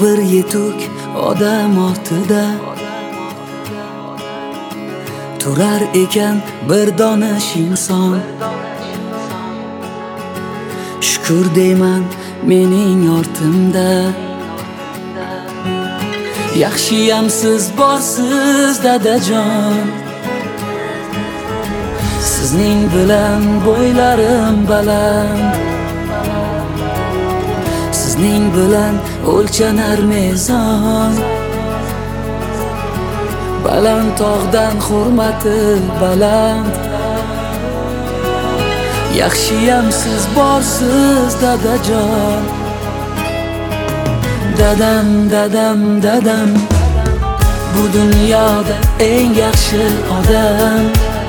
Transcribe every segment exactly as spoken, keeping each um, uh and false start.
bir yetuk odam ortida turar ekan bir donish inson. Shukr deyman mening ortimda, yaxshiyam siz borsiz dadajon. Sizning bilan bo'ylarim baland, sizning bilan o'lchanar mezon. Baland tog'dan hurmati baland, yaxshiyam siz borsiz dadajon. Dadam, dadam, dadam, bu dunyoda eng yaxshi odam.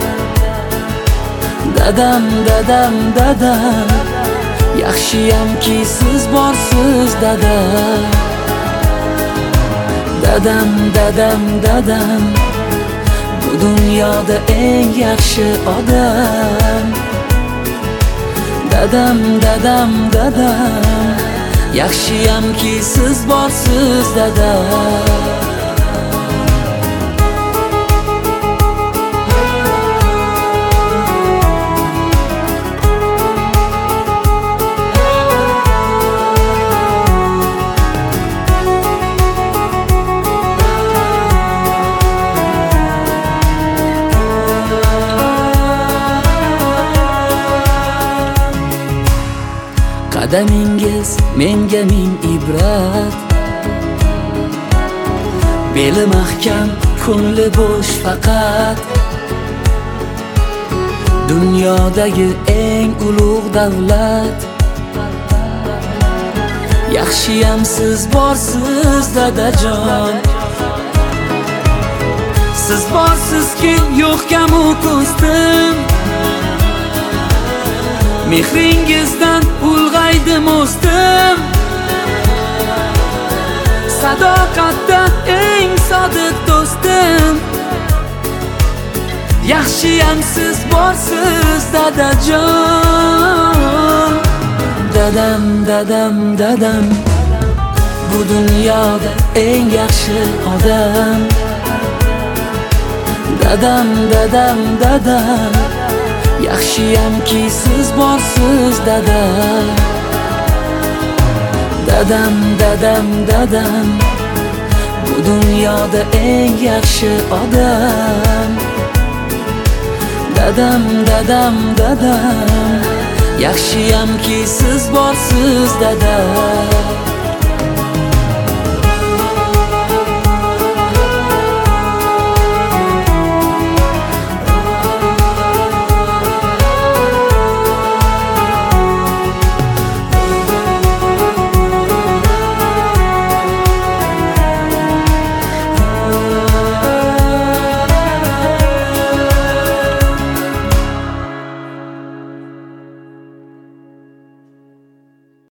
Dadam, dadam, dadam, yaxshiyamki siz borsiz dada. Dadam, dadam, dadam, bu dunyoda eng yaxshi odam. Dadam, dadam, dadam, yaxshiyamki siz borsiz dada. Qadamingiz menga ming ibrat, beli mahkam, ko'ngli bo'sh faqat. Dunyodagi eng ulug' davlat, yaxshiyam siz borsiz dadajon. Siz borsizki yo'q kamu ko'stim, mehringizdan ulg'aydim o'sdim. Sadoqatda eng sodiq do'stim, yaxshiyam siz borsiz dadajon. Dadam, dadam, dadam, bu dunyoda eng yaxshi odam. Dadam, dadam, dadam, yaxshiyamki siz borsiz dada. Dadam, dadam, dadam, bu dunyoda eng yaxshi odam. Dadam, dadam, dadam, yaxshiyamki siz borsiz dada.